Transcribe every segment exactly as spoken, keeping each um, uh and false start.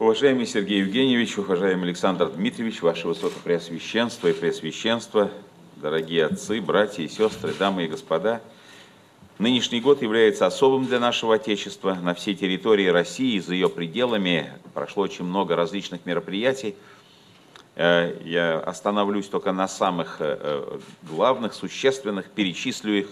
Уважаемый Сергей Евгеньевич, уважаемый Александр Дмитриевич, Ваше Высокопреосвященство и Преосвященство, дорогие отцы, братья и сестры, дамы и господа, нынешний год является особым для нашего Отечества. На всей территории России и за ее пределами прошло очень много различных мероприятий. Я остановлюсь только на самых главных, существенных, перечислю их,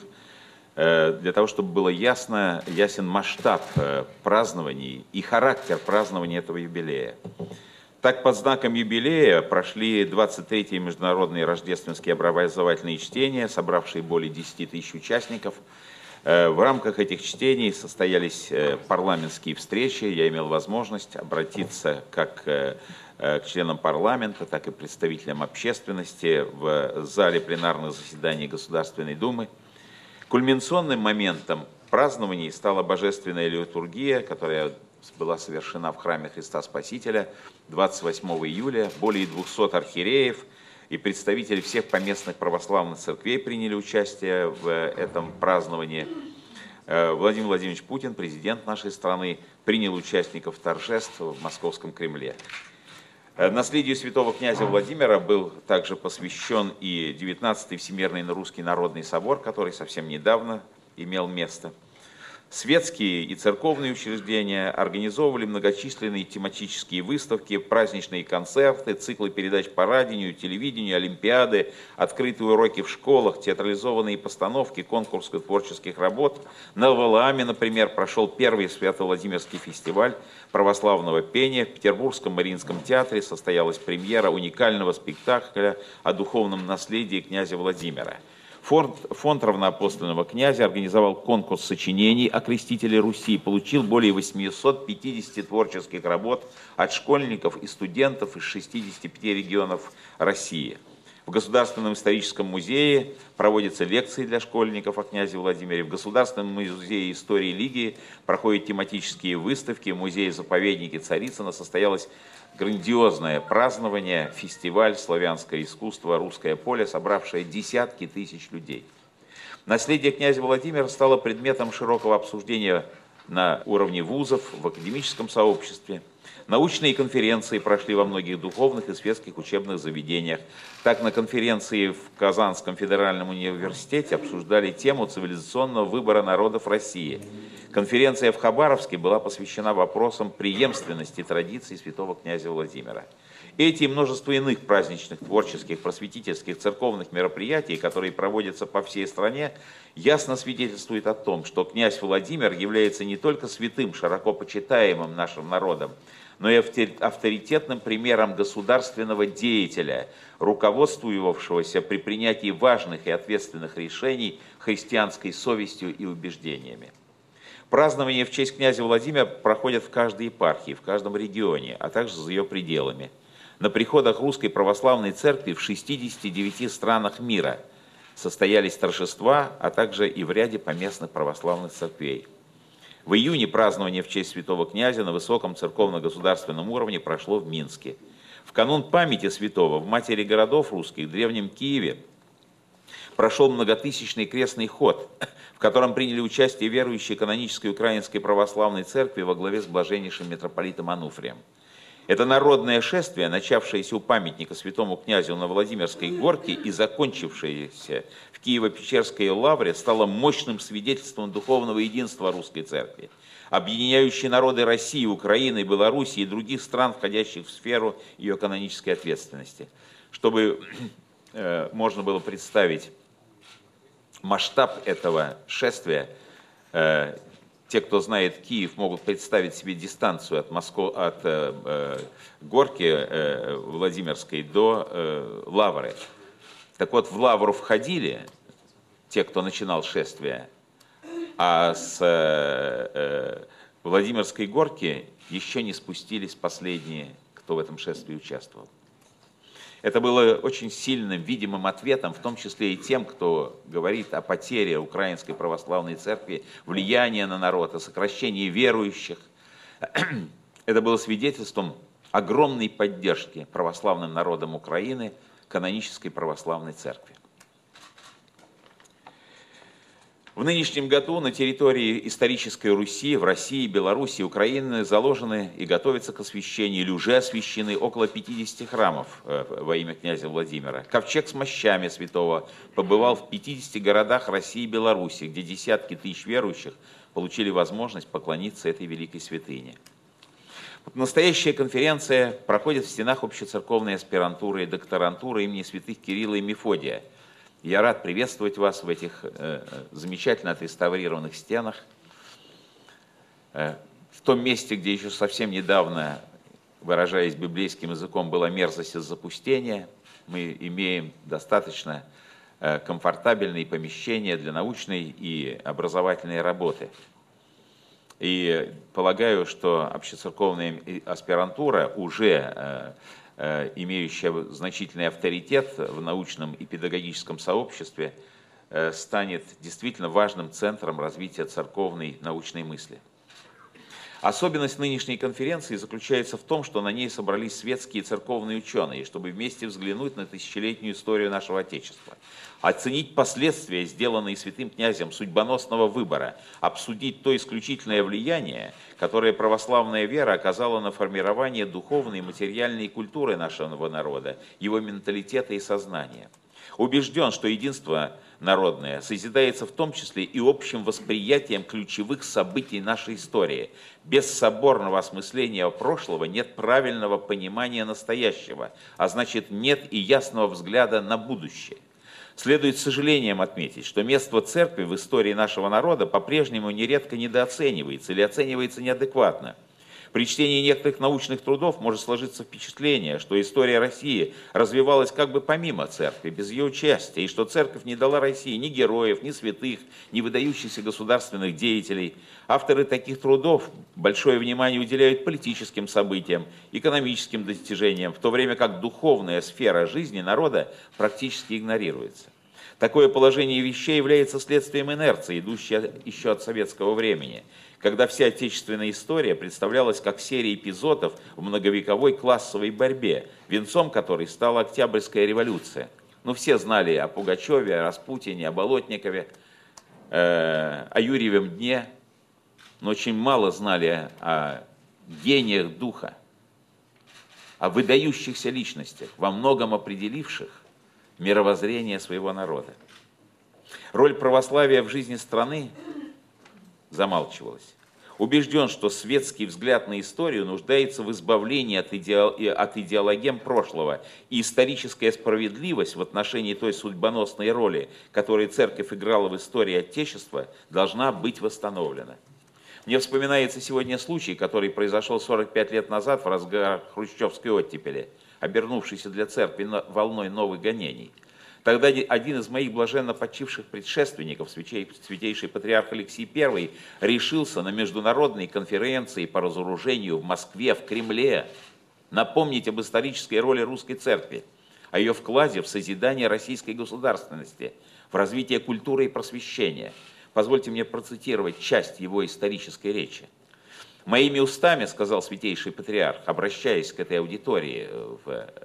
для того, чтобы было ясно, ясен масштаб празднований и характер празднования этого юбилея. Так, под знаком юбилея прошли двадцать третьи международные рождественские образовательные чтения, собравшие более десяти тысяч участников. В рамках этих чтений состоялись парламентские встречи. Я имел возможность обратиться как к членам парламента, так и представителям общественности в зале пленарных заседаний Государственной Думы. Кульминационным моментом празднований стала божественная литургия, которая была совершена в храме Христа Спасителя двадцать восьмого июля. Более двухсот архиереев и представители всех поместных православных церквей приняли участие в этом праздновании. Владимир Владимирович Путин, президент нашей страны, принял участников торжеств в Московском Кремле. Наследию святого князя Владимира был также посвящен и девятнадцатый Всемирный Русский Народный Собор, который совсем недавно имел место. Светские и церковные учреждения организовывали многочисленные тематические выставки, праздничные концерты, циклы передач по радио, телевидению, олимпиады, открытые уроки в школах, театрализованные постановки, конкурсы творческих работ. На Валааме, например, прошел первый Свято-Владимирский фестиваль православного пения. В Петербургском Мариинском театре состоялась премьера уникального спектакля о духовном наследии князя Владимира. Фонд, фонд равноапостольного князя организовал конкурс сочинений о крестителе Руси, получил более восьмисот пятидесяти творческих работ от школьников и студентов из шестидесяти пяти регионов России. В Государственном историческом музее проводятся лекции для школьников о князе Владимире. В Государственном музее истории Лигии проходят тематические выставки. В музее-заповеднике Царицына состоялось грандиозное празднование, фестиваль «Славянское искусство. Русское поле», собравшее десятки тысяч людей. Наследие князя Владимира стало предметом широкого обсуждения на уровне вузов, в академическом сообществе. Научные конференции прошли во многих духовных и светских учебных заведениях. Так, на конференции в Казанском федеральном университете обсуждали тему цивилизационного выбора народов России. Конференция в Хабаровске была посвящена вопросам преемственности традиций святого князя Владимира. Эти и множество иных праздничных, творческих, просветительских, церковных мероприятий, которые проводятся по всей стране, ясно свидетельствуют о том, что князь Владимир является не только святым, широко почитаемым нашим народом, но и авторитетным примером государственного деятеля, руководствовавшегося при принятии важных и ответственных решений христианской совестью и убеждениями. Празднования в честь князя Владимира проходят в каждой епархии, в каждом регионе, а также за ее пределами. На приходах Русской Православной Церкви в шестидесяти девяти странах мира состоялись торжества, а также и в ряде поместных православных церквей. В июне празднование в честь святого князя на высоком церковно-государственном уровне прошло в Минске. В канун памяти святого в матери городов русских, в древнем Киеве, прошел многотысячный крестный ход, в котором приняли участие верующие канонической Украинской Православной Церкви во главе с блаженнейшим митрополитом Ануфрием. Это народное шествие, начавшееся у памятника святому князю на Владимирской горке и закончившееся в Киево-Печерской лавре, стало мощным свидетельством духовного единства русской церкви, объединяющей народы России, Украины, Белоруссии и других стран, входящих в сферу ее канонической ответственности. Чтобы э, можно было представить масштаб этого шествия, э, те, кто знает Киев, могут представить себе дистанцию от, Москвы, от э, э, горки э, Владимирской до э, лавры. Так вот, в лавру входили те, кто начинал шествие, а с э, э, Владимирской горки еще не спустились последние, кто в этом шествии участвовал. Это было очень сильным, видимым ответом, в том числе и тем, кто говорит о потере Украинской Православной Церкви, влияния на народ, о сокращении верующих. Это было свидетельством огромной поддержки православным народом Украины канонической Православной Церкви. В нынешнем году на территории исторической Руси, в России, Белоруссии, Украины заложены и готовятся к освящению, или уже освящены около пятидесяти храмов во имя князя Владимира. Ковчег с мощами святого побывал в пятидесяти городах России и Беларуси, где десятки тысяч верующих получили возможность поклониться этой великой святыне. Настоящая конференция проходит в стенах общецерковной аспирантуры и докторантуры имени святых Кирилла и Мефодия. Я рад приветствовать вас в этих э, замечательно отреставрированных стенах, э, в том месте, где еще совсем недавно, выражаясь библейским языком, была мерзость из запустения. Мы имеем достаточно э, комфортабельные помещения для научной и образовательной работы. И полагаю, что общецерковная аспирантура уже э, имеющая значительный авторитет в научном и педагогическом сообществе, станет действительно важным центром развития церковной научной мысли. Особенность нынешней конференции заключается в том, что на ней собрались светские и церковные ученые, чтобы вместе взглянуть на тысячелетнюю историю нашего Отечества, оценить последствия, сделанные святым князем судьбоносного выбора, обсудить то исключительное влияние, которое православная вера оказала на формирование духовной и материальной культуры нашего народа, его менталитета и сознания. Убежден, что единство народное созидается в том числе и общим восприятием ключевых событий нашей истории. Без соборного осмысления прошлого нет правильного понимания настоящего, а значит нет и ясного взгляда на будущее. Следует с сожалением отметить, что место церкви в истории нашего народа по-прежнему нередко недооценивается или оценивается неадекватно. При чтении некоторых научных трудов может сложиться впечатление, что история России развивалась как бы помимо церкви, без ее участия, и что церковь не дала России ни героев, ни святых, ни выдающихся государственных деятелей. Авторы таких трудов большое внимание уделяют политическим событиям, экономическим достижениям, в то время как духовная сфера жизни народа практически игнорируется. Такое положение вещей является следствием инерции, идущей еще от советского времени, когда вся отечественная история представлялась как серия эпизодов в многовековой классовой борьбе, венцом которой стала Октябрьская революция. Ну, все знали о Пугачеве, о Распутине, о Болотникове, э, о Юрьевом дне, но очень мало знали о гениях духа, о выдающихся личностях, во многом определивших мировоззрение своего народа. Роль православия в жизни страны замалчивалась. Убежден, что светский взгляд на историю нуждается в избавлении от, идеал... от идеологем прошлого, и историческая справедливость в отношении той судьбоносной роли, которую церковь играла в истории Отечества, должна быть восстановлена. Мне вспоминается сегодня случай, который произошел сорок пять лет назад в разгар хрущевской оттепели, обернувшийся для церкви волной новых гонений. Тогда один из моих блаженно почивших предшественников, святейший патриарх Алексий Первый, решился на международной конференции по разоружению в Москве, в Кремле, напомнить об исторической роли русской церкви, о ее вкладе в созидание российской государственности, в развитие культуры и просвещения. Позвольте мне процитировать часть его исторической речи. «Моими устами, — сказал святейший патриарх, обращаясь к этой аудитории в,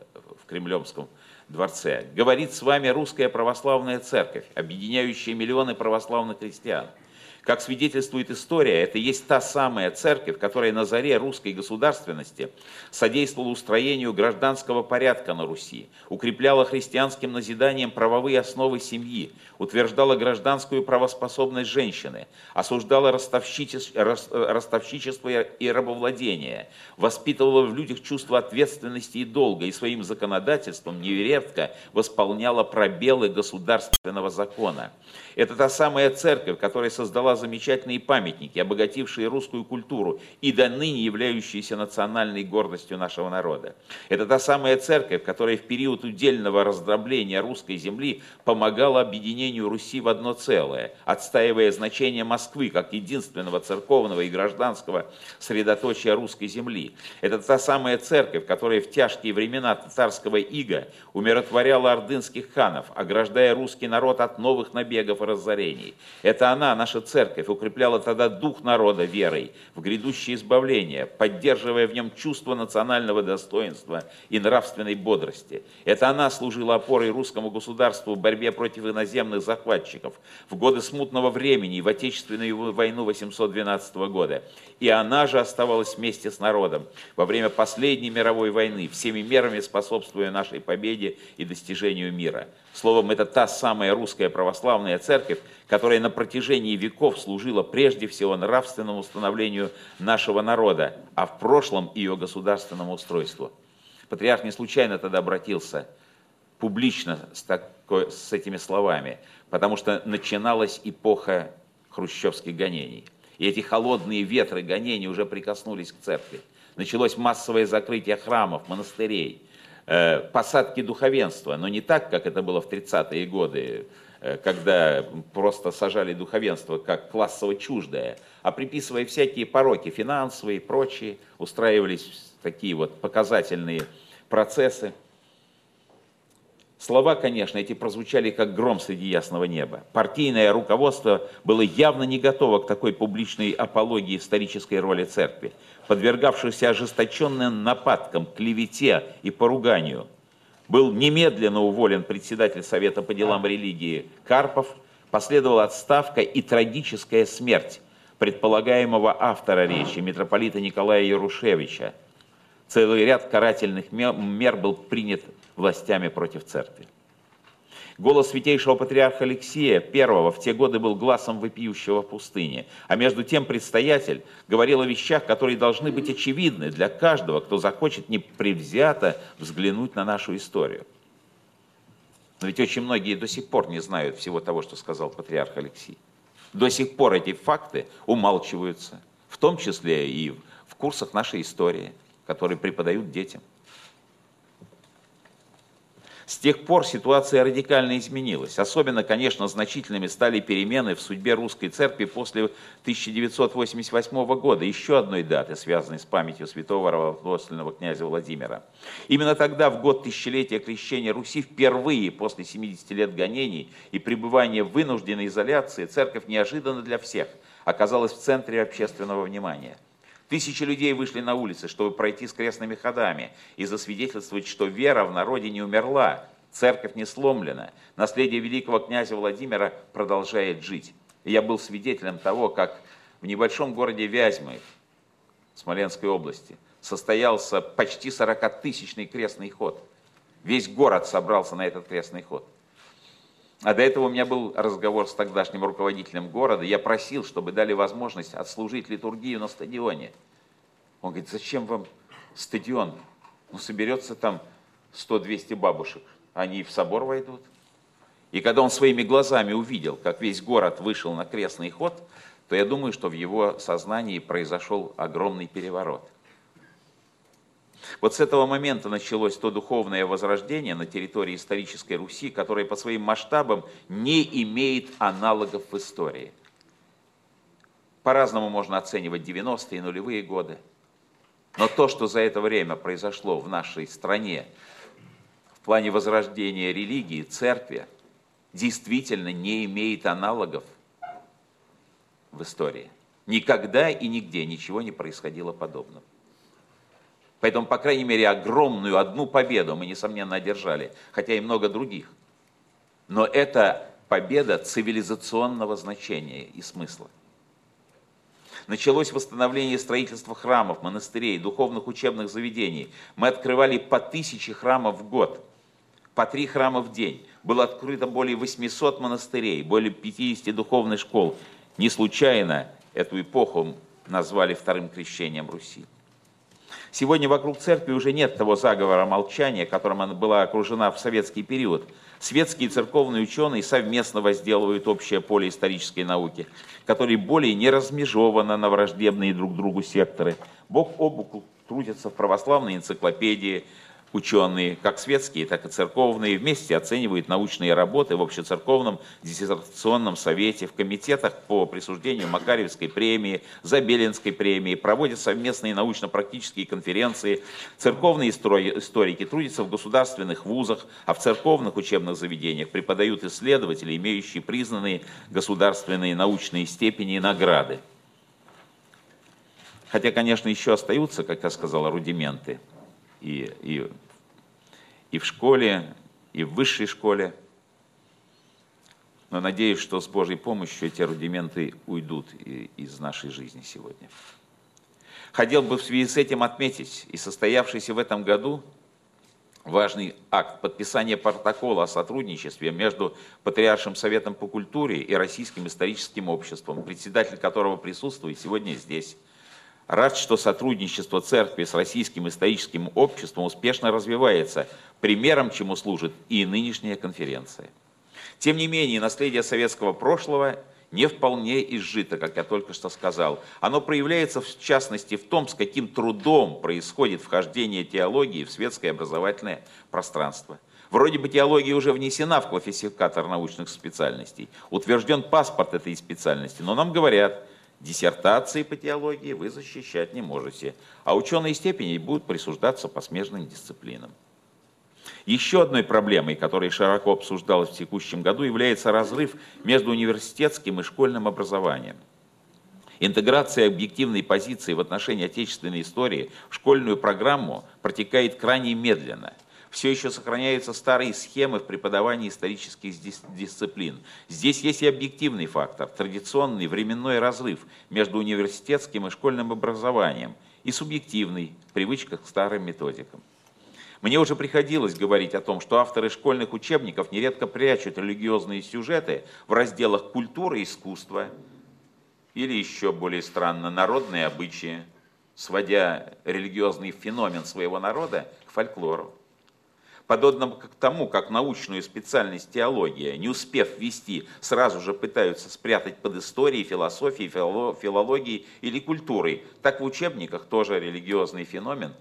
в Кремлевском дворце, — говорит с вами русская православная церковь, объединяющая миллионы православных христиан. Как свидетельствует история, это есть та самая церковь, которая на заре русской государственности содействовала устроению гражданского порядка на Руси, укрепляла христианским назиданием правовые основы семьи, утверждала гражданскую правоспособность женщины, осуждала ростовщичество, ростовщичество и рабовладение, воспитывала в людях чувство ответственности и долга и своим законодательством нередко восполняла пробелы государственного закона. Это та самая церковь, которая создала замечательные памятники, обогатившие русскую культуру и до ныне являющиеся национальной гордостью нашего народа. Это та самая церковь, которая в период удельного раздробления русской земли помогала объединению Руси в одно целое, отстаивая значение Москвы как единственного церковного и гражданского средоточия русской земли. Это та самая церковь, которая в тяжкие времена татарского ига умиротворяла ордынских ханов, ограждая русский народ от новых набегов и разорений. Это она, наша церковь укрепляла тогда дух народа верой в грядущее избавление, поддерживая в нем чувство национального достоинства и нравственной бодрости. Это она служила опорой русскому государству в борьбе против иноземных захватчиков в годы смутного времени и в Отечественную войну восемьсот двенадцатого года. И она же оставалась вместе с народом во время последней мировой войны, всеми мерами способствуя нашей победе и достижению мира. Словом, это та самая русская православная церковь, которая на протяжении веков служила прежде всего нравственному становлению нашего народа, а в прошлом ее государственному устройству. Патриарх не случайно тогда обратился публично с, такой, с этими словами, потому что начиналась эпоха хрущевских гонений. И эти холодные ветры гонений уже прикоснулись к церкви. Началось массовое закрытие храмов, монастырей, э, посадки духовенства, но не так, как это было в тридцатые годы, э, когда просто сажали духовенство как классово чуждое, а приписывая всякие пороки финансовые и прочие, устраивались такие вот показательные процессы. Слова, конечно, эти прозвучали как гром среди ясного неба. Партийное руководство было явно не готово к такой публичной апологии исторической роли церкви, подвергавшейся ожесточенным нападкам, клевете и поруганию. Был немедленно уволен председатель Совета по делам религии Карпов, последовала отставка и трагическая смерть предполагаемого автора речи, митрополита Николая Ярушевича. Целый ряд карательных мер был принят властями против церкви. Голос святейшего патриарха Алексия Первого в те годы был гласом вопиющего в пустыне, а между тем предстоятель говорил о вещах, которые должны быть очевидны для каждого, кто захочет непредвзято взглянуть на нашу историю. Но ведь очень многие до сих пор не знают всего того, что сказал патриарх Алексий. До сих пор эти факты умалчиваются, в том числе и в курсах нашей истории, которые преподают детям. С тех пор ситуация радикально изменилась. Особенно, конечно, значительными стали перемены в судьбе русской церкви после тысяча девятьсот восемьдесят восьмого года, еще одной даты, связанной с памятью святого равноапостольного князя Владимира. Именно тогда, в год тысячелетия крещения Руси, впервые после семидесяти лет гонений и пребывания в вынужденной изоляции, церковь неожиданно для всех оказалась в центре общественного внимания. Тысячи людей вышли на улицы, чтобы пройти с крестными ходами и засвидетельствовать, что вера в народе не умерла, церковь не сломлена, наследие великого князя Владимира продолжает жить. И я был свидетелем того, как в небольшом городе Вязьмы, Смоленской области, состоялся почти сорокатысячный крестный ход. Весь город собрался на этот крестный ход. А до этого у меня был разговор с тогдашним руководителем города. Я просил, чтобы дали возможность отслужить литургию на стадионе. Он говорит, зачем вам стадион? Ну, соберется там сто-двести бабушек, они в собор войдут. И когда он своими глазами увидел, как весь город вышел на крестный ход, то я думаю, что в его сознании произошел огромный переворот. Вот с этого момента началось то духовное возрождение на территории исторической Руси, которое по своим масштабам не имеет аналогов в истории. По-разному можно оценивать девяностые и нулевые годы. Но то, что за это время произошло в нашей стране в плане возрождения религии, церкви, действительно не имеет аналогов в истории. Никогда и нигде ничего не происходило подобного. Поэтому, по крайней мере, огромную одну победу мы, несомненно, одержали, хотя и много других. Но это победа цивилизационного значения и смысла. Началось восстановление строительства храмов, монастырей, духовных учебных заведений. Мы открывали по тысяче храмов в год, по три храма в день. Было открыто более восьмисот монастырей, более пятидесяти духовных школ. Не случайно эту эпоху назвали вторым крещением Руси. Сегодня вокруг церкви уже нет того заговора молчания, которым она была окружена в советский период. Светские и церковные ученые совместно возделывают общее поле исторической науки, которые более не размежованы на враждебные друг другу секторы. Бок о бок трудятся в православной энциклопедии, Ученые, как светские, так и церковные, вместе оценивают научные работы в общецерковном диссертационном совете, в комитетах по присуждению Макарьевской премии, Забелинской премии, проводят совместные научно-практические конференции. Церковные историки трудятся в государственных вузах, а в церковных учебных заведениях преподают исследователи, имеющие признанные государственные научные степени и награды. Хотя, конечно, еще остаются, как я сказал, рудименты. И, и, и в школе, и в высшей школе. Но надеюсь, что с Божьей помощью эти рудименты уйдут из нашей жизни сегодня. Хотел бы в связи с этим отметить и состоявшийся в этом году важный акт подписания протокола о сотрудничестве между Патриаршим Советом по культуре и Российским историческим обществом, председатель которого присутствует сегодня здесь. Рад, что сотрудничество церкви с Российским историческим обществом успешно развивается, примером чему служит и нынешняя конференция. Тем не менее, наследие советского прошлого не вполне изжито, как я только что сказал. Оно проявляется в частности в том, с каким трудом происходит вхождение теологии в светское образовательное пространство. Вроде бы теология уже внесена в классификатор научных специальностей, утвержден паспорт этой специальности, но нам говорят, диссертации по теологии вы защищать не можете, а ученые степени будут присуждаться по смежным дисциплинам. Еще одной проблемой, которая широко обсуждалась в текущем году, является разрыв между университетским и школьным образованием. Интеграция объективной позиции в отношении отечественной истории в школьную программу протекает крайне медленно. Все еще сохраняются старые схемы в преподавании исторических дисциплин. Здесь есть и объективный фактор, традиционный временной разрыв между университетским и школьным образованием, и субъективный, привычка к старым методикам. Мне уже приходилось говорить о том, что авторы школьных учебников нередко прячут религиозные сюжеты в разделах «Культура и искусство» или, еще более странно, «Народные обычаи», сводя религиозный феномен своего народа к фольклору. Подобно к тому, как научную специальность теология, не успев ввести, сразу же пытаются спрятать под историей, философией, филологией или культурой, так в учебниках тоже религиозный феномен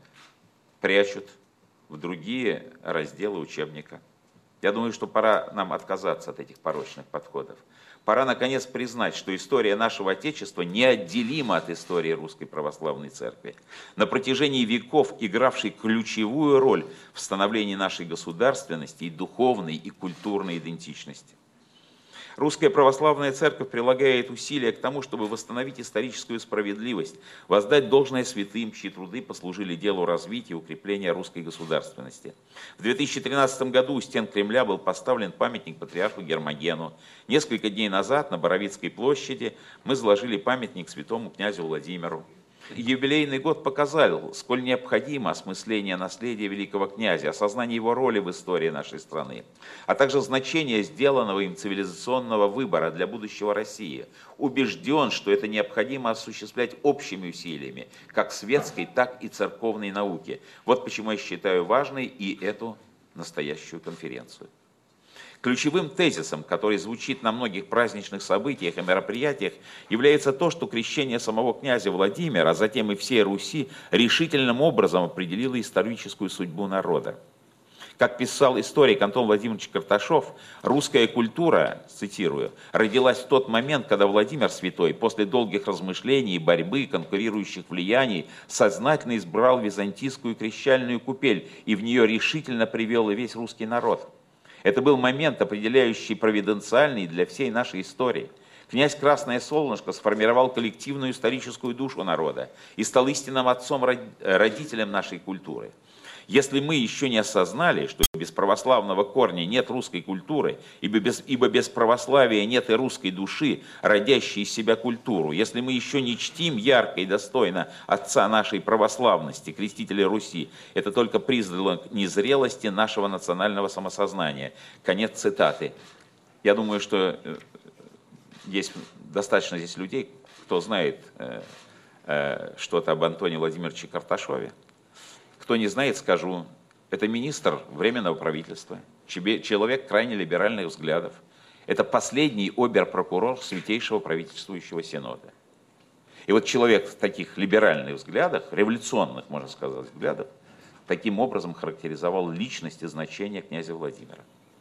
прячут в другие разделы учебника. Я думаю, что пора нам отказаться от этих порочных подходов. Пора, наконец, признать, что история нашего Отечества неотделима от истории Русской Православной Церкви. На протяжении веков игравшей ключевую роль в становлении нашей государственности и духовной, и культурной идентичности. Русская Православная Церковь прилагает усилия к тому, чтобы восстановить историческую справедливость, воздать должное святым, чьи труды послужили делу развития и укрепления русской государственности. В две тысячи тринадцатом году у стен Кремля был поставлен памятник патриарху Гермогену. Несколько дней назад на Боровицкой площади мы заложили памятник святому князю Владимиру. Юбилейный год показал, сколь необходимо осмысление наследия великого князя, осознание его роли в истории нашей страны, а также значение сделанного им цивилизационного выбора для будущего России. Убежден, что это необходимо осуществлять общими усилиями, как светской, так и церковной науки. Вот почему я считаю важной и эту настоящую конференцию. Ключевым тезисом, который звучит на многих праздничных событиях и мероприятиях, является то, что крещение самого князя Владимира, а затем и всей Руси, решительным образом определило историческую судьбу народа. Как писал историк Антон Владимирович Карташов, русская культура, цитирую, родилась в тот момент, когда Владимир Святой после долгих размышлений и борьбы конкурирующих влияний сознательно избрал византийскую крещальную купель и в нее решительно привел и весь русский народ. Это был момент, определяющий провиденциальный для всей нашей истории. Князь Красное Солнышко сформировал коллективную историческую душу народа и стал истинным отцом, родителем нашей культуры. Если мы еще не осознали, что без православного корня нет русской культуры, ибо без, ибо без православия нет и русской души, родящей из себя культуру, если мы еще не чтим ярко и достойно отца нашей православности, крестителя Руси, это только признак незрелости нашего национального самосознания. Конец цитаты. Я думаю, что есть достаточно здесь людей, кто знает э, э, что-то об Антоне Владимировиче Карташове. Кто не знает, скажу, это министр Временного правительства, человек крайне либеральных взглядов. Это последний обер-прокурор Святейшего правительствующего Синода. И вот человек в таких либеральных взглядах, революционных, можно сказать, взглядов, таким образом характеризовал личность и значение князя Владимира.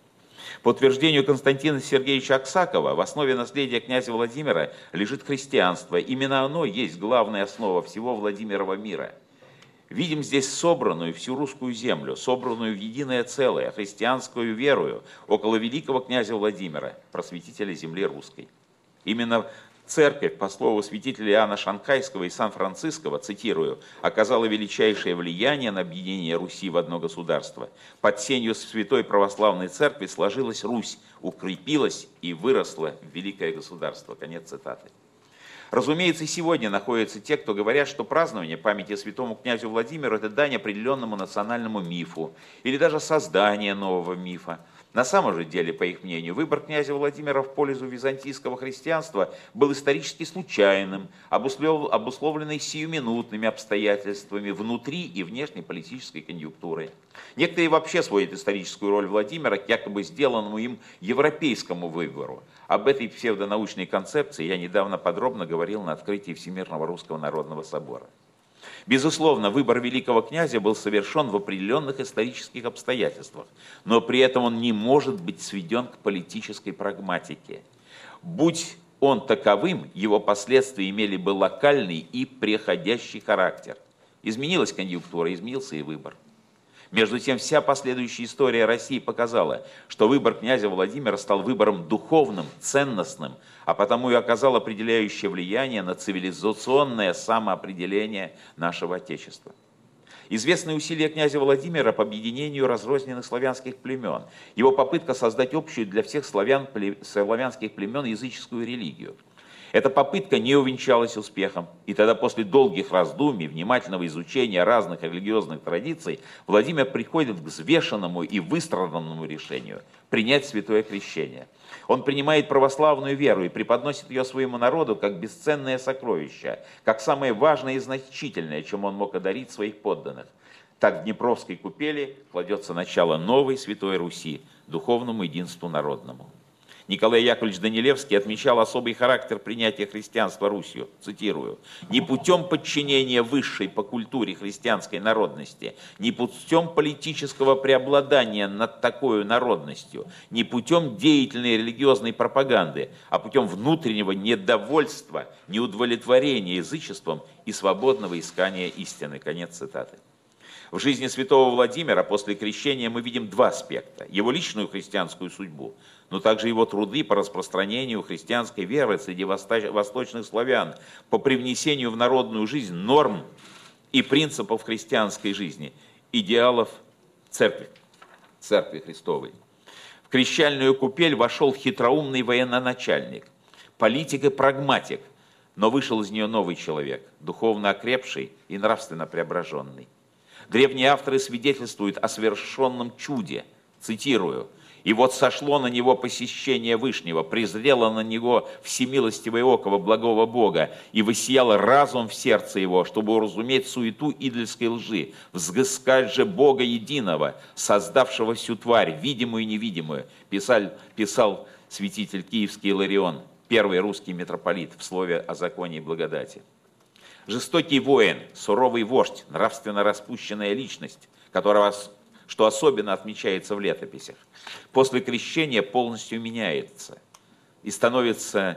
По утверждению Константина Сергеевича Аксакова, в основе наследия князя Владимира лежит христианство. Именно оно есть главная основа всего Владимирова мира. Видим здесь собранную всю русскую землю, собранную в единое целое, христианскую верою около великого князя Владимира, просветителя земли русской. Именно церковь, по слову святителя Иоанна Шанхайского и Сан-Франциского, цитирую, оказала величайшее влияние на объединение Руси в одно государство. Под сенью Святой Православной Церкви сложилась Русь, укрепилась и выросла в великое государство. Конец цитаты. Разумеется, и сегодня находятся те, кто говорят, что празднование памяти святому князю Владимиру – это дань определенному национальному мифу или даже создание нового мифа. На самом же деле, по их мнению, выбор князя Владимира в пользу византийского христианства был исторически случайным, обусловленный сиюминутными обстоятельствами внутри и внешней политической конъюнктуры. Некоторые вообще сводят историческую роль Владимира к якобы сделанному им европейскому выбору. Об этой псевдонаучной концепции я недавно подробно говорил на открытии Всемирного Русского Народного Собора. Безусловно, выбор великого князя был совершен в определенных исторических обстоятельствах, но при этом он не может быть сведен к политической прагматике. Будь он таковым, его последствия имели бы локальный и преходящий характер. Изменилась конъюнктура, изменился и выбор. Между тем, вся последующая история России показала, что выбор князя Владимира стал выбором духовным, ценностным, а потому и оказал определяющее влияние на цивилизационное самоопределение нашего Отечества. Известны усилия князя Владимира по объединению разрозненных славянских племен, его попытка создать общую для всех славян, славянских племен языческую религию. Эта попытка не увенчалась успехом, и тогда после долгих раздумий, внимательного изучения разных религиозных традиций, Владимир приходит к взвешенному и выстраданному решению – принять святое крещение. Он принимает православную веру и преподносит ее своему народу как бесценное сокровище, как самое важное и значительное, чем он мог одарить своих подданных. Так в Днепровской купели кладется начало новой Святой Руси, духовному единству народному. Николай Яковлевич Данилевский отмечал особый характер принятия христианства Русью, цитирую, «не путем подчинения высшей по культуре христианской народности, не путем политического преобладания над такой народностью, не путем деятельной религиозной пропаганды, а путем внутреннего недовольства, неудовлетворения язычеством и свободного искания истины». Конец цитаты. В жизни святого Владимира после крещения мы видим два аспекта. Его личную христианскую судьбу, но также его труды по распространению христианской веры среди восточных славян, по привнесению в народную жизнь норм и принципов христианской жизни, идеалов церкви, церкви Христовой. В крещальную купель вошел хитроумный военачальник, политик и прагматик, но вышел из нее новый человек, духовно окрепший и нравственно преображенный. Древние авторы свидетельствуют о совершенном чуде, цитирую, «И вот сошло на него посещение Вышнего, презрело на него всемилостивое око благого Бога, и воссияло разум в сердце его, чтобы уразуметь суету идольской лжи, взыскать же Бога единого, создавшего всю тварь, видимую и невидимую», писал, писал святитель Киевский Иларион, первый русский митрополит в слове о законе и благодати. Жестокий воин, суровый вождь, нравственно распущенная личность, которого, что особенно отмечается в летописях, после крещения полностью меняется и становится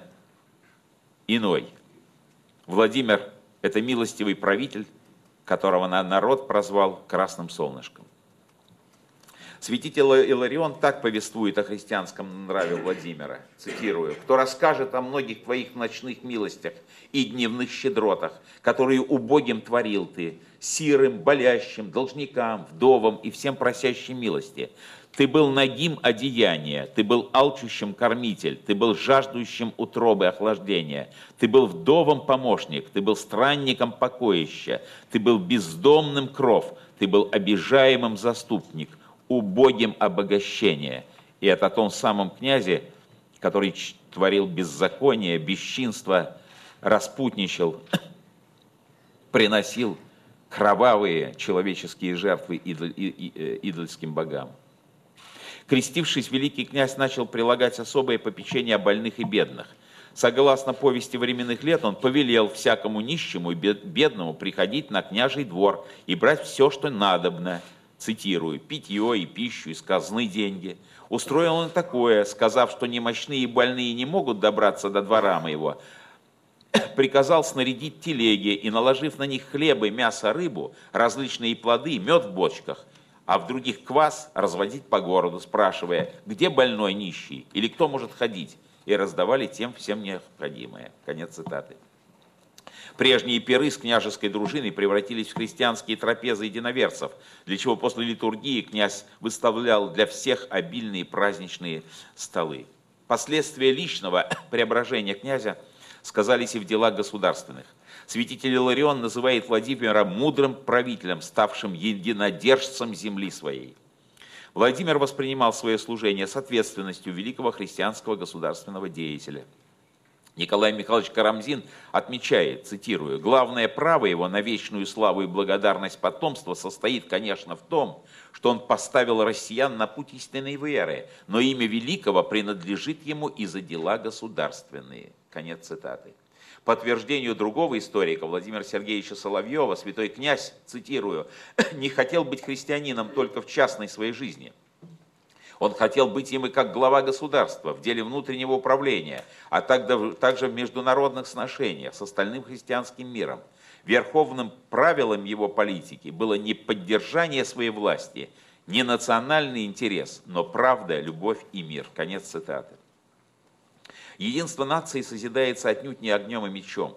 иной. Владимир – это милостивый правитель, которого народ прозвал красным солнышком. Святитель Иларион так повествует о христианском нраве Владимира, цитирую, «Кто расскажет о многих твоих ночных милостях и дневных щедротах, которые убогим творил ты, сирым, болящим, должникам, вдовам и всем просящим милости. Ты был нагим одеяния, ты был алчущим кормитель, ты был жаждущим утробы охлаждения, ты был вдовом помощник, ты был странником покоища, ты был бездомным кров, ты был обижаемым заступник, убогим обогащение». И это о том самом князе, который творил беззаконие, бесчинство, распутничал, приносил кровавые человеческие жертвы идоль, идольским богам. Крестившись, великий князь начал прилагать особое попечение о больных и бедных. Согласно повести временных лет, он повелел всякому нищему и бедному приходить на княжий двор и брать все, что надобно, цитирую, питье и пищу, из казны деньги. Устроил он такое, сказав, что немощные и больные не могут добраться до двора моего, приказал снарядить телеги и, наложив на них хлеба, мясо, рыбу, различные плоды, мед в бочках, а в других квас, разводить по городу, спрашивая, где больной нищий или кто может ходить, и раздавали тем всем необходимое. Конец цитаты. Прежние пиры с княжеской дружиной превратились в христианские трапезы единоверцев, для чего после литургии князь выставлял для всех обильные праздничные столы. Последствия личного преображения князя сказались и в делах государственных. Святитель Иларион называет Владимира мудрым правителем, ставшим единодержцем земли своей. Владимир воспринимал свое служение с ответственностью великого христианского государственного деятеля. Николай Михайлович Карамзин отмечает, цитирую, «Главное право его на вечную славу и благодарность потомства состоит, конечно, в том, что он поставил россиян на путь истинной веры, но имя великого принадлежит ему и за дела государственные». Конец цитаты. По утверждению другого историка, Владимира Сергеевича Соловьева, святой князь, цитирую, «не хотел быть христианином только в частной своей жизни. Он хотел быть им и как глава государства в деле внутреннего управления, а также в международных сношениях с остальным христианским миром. Верховным правилом его политики было не поддержание своей власти, не национальный интерес, но правда, любовь и мир». Конец цитаты. Единство нации созидается отнюдь не огнем и мечом.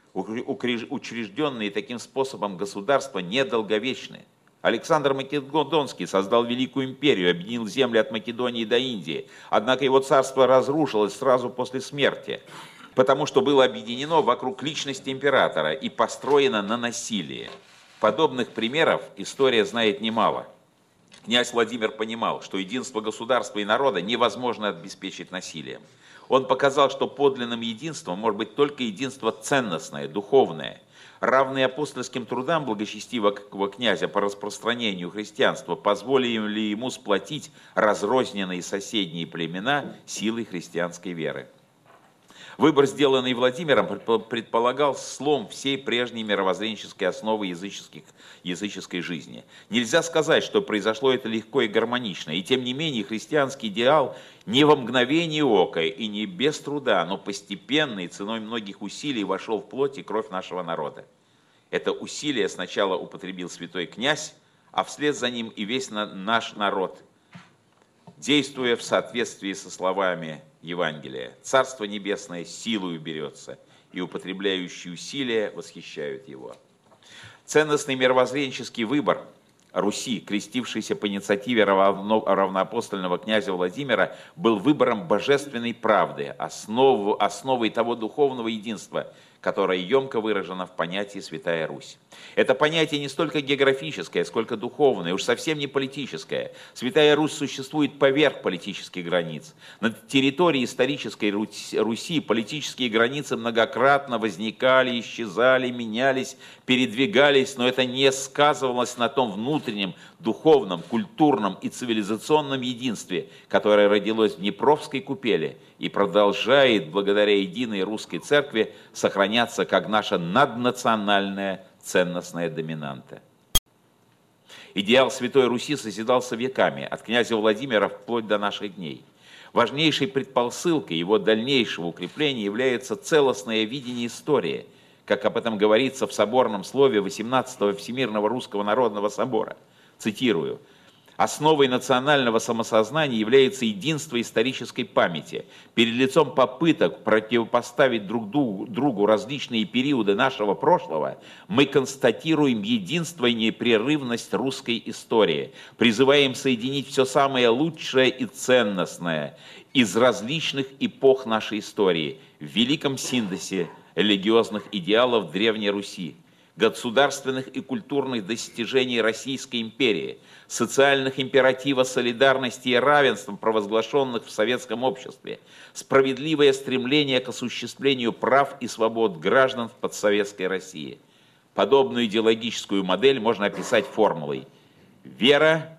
Учрежденные таким способом государства недолговечны. Александр Македонский создал Великую империю, объединил земли от Македонии до Индии. Однако его царство разрушилось сразу после смерти, потому что было объединено вокруг личности императора и построено на насилии. Подобных примеров история знает немало. Князь Владимир понимал, что единство государства и народа невозможно обеспечить насилием. Он показал, что подлинным единством может быть только единство ценностное, духовное. Равные апостольским трудам благочестивого князя по распространению христианства позволили ли ему сплотить разрозненные соседние племена силой христианской веры. Выбор, сделанный Владимиром, предполагал слом всей прежней мировоззренческой основы языческих, языческой жизни. Нельзя сказать, что произошло это легко и гармонично, и тем не менее христианский идеал не во мгновение ока и не без труда, но постепенно и ценой многих усилий вошел в плоть и кровь нашего народа. Это усилие сначала употребил святой князь, а вслед за ним и весь наш народ, действуя в соответствии со словами Евангелия. Царство Небесное силою берется, и употребляющие усилия восхищают его. Ценностный мировоззренческий выбор Руси, крестившейся по инициативе равно, равноапостольного князя Владимира, был выбором божественной правды, основ, основой того духовного единства, которое емко выражено в понятии «Святая Русь». Это понятие не столько географическое, сколько духовное, уж совсем не политическое. Святая Русь существует поверх политических границ. На территории исторической Руси политические границы многократно возникали, исчезали, менялись, передвигались, но это не сказывалось на том внутреннем, духовном, культурном и цивилизационном единстве, которое родилось в Днепровской купели и продолжает, благодаря единой русской церкви, сохраняться как наша наднациональная ценностная доминанта. Идеал Святой Руси созидался веками, от князя Владимира вплоть до наших дней. Важнейшей предпосылкой его дальнейшего укрепления является целостное видение истории, как об этом говорится в соборном слове восемнадцатого Всемирного Русского Народного Собора. Цитирую. «Основой национального самосознания является единство исторической памяти. Перед лицом попыток противопоставить друг другу различные периоды нашего прошлого, мы констатируем единство и непрерывность русской истории, призываем соединить все самое лучшее и ценностное из различных эпох нашей истории в великом синтезе религиозных идеалов Древней Руси, государственных и культурных достижений Российской империи, социальных императивов солидарности и равенства, провозглашенных в советском обществе, справедливое стремление к осуществлению прав и свобод граждан в подсоветской России. Подобную идеологическую модель можно описать формулой: вера,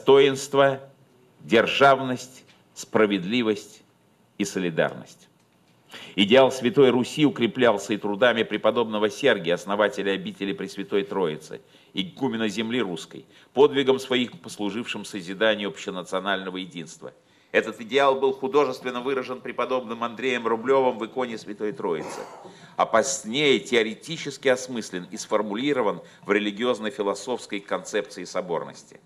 достоинство, державность, справедливость и солидарность. Идеал Святой Руси укреплялся и трудами преподобного Сергия, основателя обители Пресвятой Троицы, игумена земли русской, подвигом своих послужившим созиданию общенационального единства. Этот идеал был художественно выражен преподобным Андреем Рублевым в иконе Святой Троицы, а позднее теоретически осмыслен и сформулирован в религиозно-философской концепции соборности.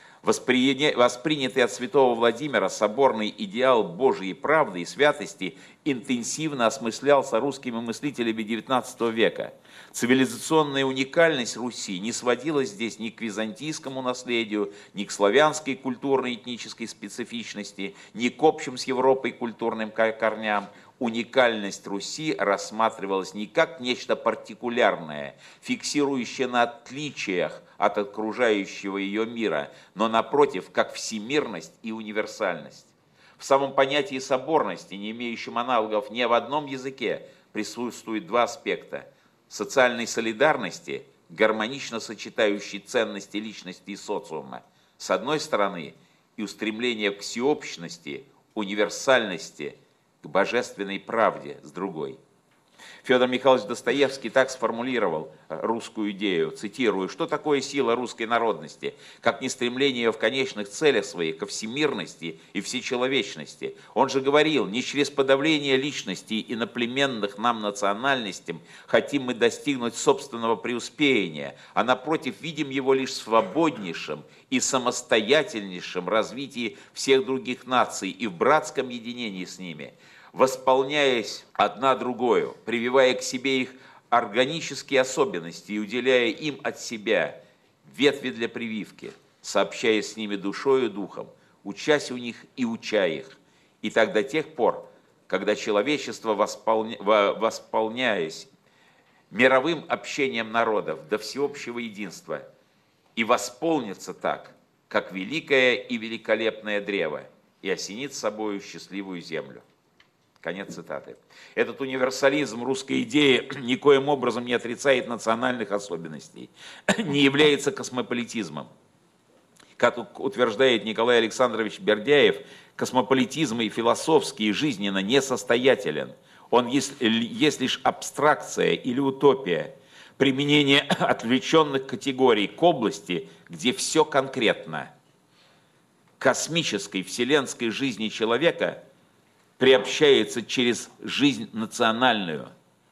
Воспринятый от святого Владимира соборный идеал Божьей правды и святости интенсивно осмыслялся русскими мыслителями девятнадцатого века. Цивилизационная уникальность Руси не сводилась здесь ни к византийскому наследию, ни к славянской культурно-этнической специфичности, ни к общим с Европой культурным корням. Уникальность Руси рассматривалась не как нечто партикулярное, фиксирующее на отличиях от окружающего ее мира, но напротив, как всемирность и универсальность. В самом понятии соборности, не имеющем аналогов ни в одном языке, присутствуют два аспекта: социальной солидарности, гармонично сочетающей ценности личности и социума, с одной стороны, и устремление к всеобщности, универсальности, к божественной правде с другой. Федор Михайлович Достоевский так сформулировал русскую идею, цитирую: «Что такое сила русской народности? Как не стремление ее в конечных целях своих ко всемирности и всечеловечности. Он же говорил, не через подавление личностей иноплеменных нам национальностям хотим мы достигнуть собственного преуспеяния, а напротив видим его лишь в свободнейшем и самостоятельнейшем развитии всех других наций и в братском единении с ними». Восполняясь одна другою, прививая к себе их органические особенности и уделяя им от себя ветви для прививки, сообщая с ними душою и духом, учась у них и уча их. И так до тех пор, когда человечество, восполня... восполняясь мировым общением народов до всеобщего единства, и восполнится так, как великое и великолепное древо, и осенит собою счастливую землю. Конец цитаты. Этот универсализм русской идеи никоим образом не отрицает национальных особенностей, не является космополитизмом. Как утверждает Николай Александрович Бердяев, космополитизм и философски, и жизненно несостоятелен. Он есть, есть лишь абстракция или утопия, применение отвлеченных категорий к области, где все конкретно. Космической вселенской жизни человека приобщается через жизнь национальную.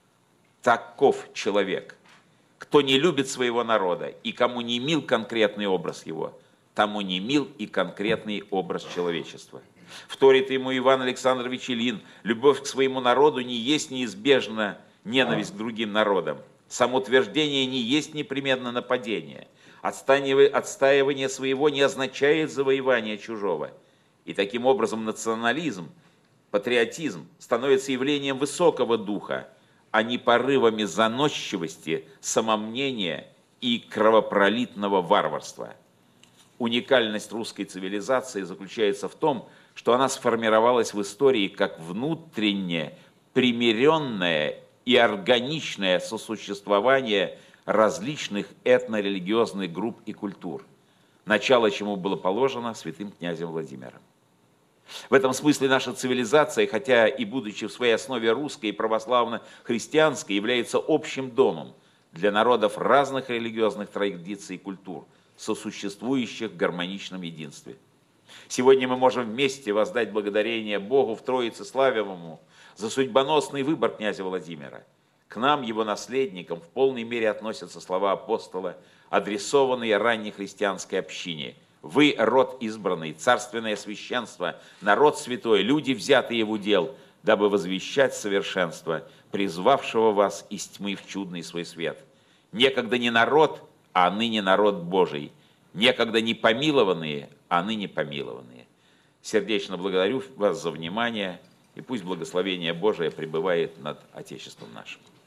Таков человек. Кто не любит своего народа и кому не мил конкретный образ его, тому не мил и конкретный образ человечества. Вторит ему Иван Александрович Ильин: любовь к своему народу не есть неизбежно ненависть к другим народам. Самоутверждение не есть непременно нападение. Отстаивание своего не означает завоевание чужого. И таким образом национализм, патриотизм становится явлением высокого духа, а не порывами заносчивости, самомнения и кровопролитного варварства. Уникальность русской цивилизации заключается в том, что она сформировалась в истории как внутреннее, примиренное и органичное сосуществование различных этнорелигиозных групп и культур, начало чему было положено святым князем Владимиром. В этом смысле наша цивилизация, хотя и будучи в своей основе русской и православно-христианской, является общим домом для народов разных религиозных традиций и культур, сосуществующих в гармоничном единстве. Сегодня мы можем вместе воздать благодарение Богу в Троице Славимому за судьбоносный выбор князя Владимира. К нам, его наследникам, в полной мере относятся слова апостола, адресованные ранней христианской общине: «Вы, род избранный, царственное священство, народ святой, люди, взятые в удел, дабы возвещать совершенство, призвавшего вас из тьмы в чудный свой свет. Некогда не народ, а ныне народ Божий, некогда не помилованные, а ныне помилованные». Сердечно благодарю вас за внимание, и пусть благословение Божие пребывает над Отечеством нашим.